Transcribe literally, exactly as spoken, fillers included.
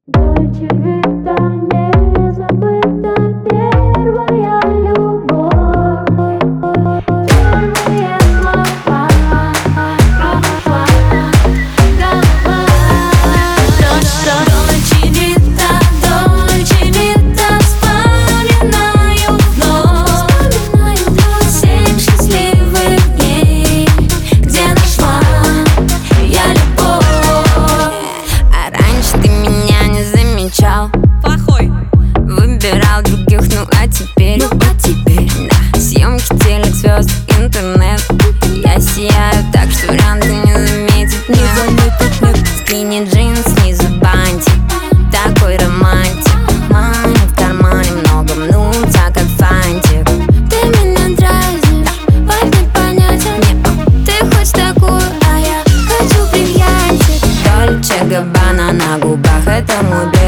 Дольче Вита, не забыта первая любовь. Первые слова прошла голова. Дольче Вита, Дольче Вита, вспоминаю вновь семь счастливых дней, где нашла я любовь. А раньше ты меня не замечал, Плохой. выбирал других, ну а теперь, ну а теперь, да. Съемки, телек, звезд, интернет. Я сияю так, что варианты не заметит, не заметит, нет. Скини джинс, снизу бантик, такой романтик. Мама в кармане много мнутся, как фантик. Ты меня дразнишь, вайб непонятен. Ты хочешь такую, а я хочу бриллиантик. Дольче Габбана на губах, это мой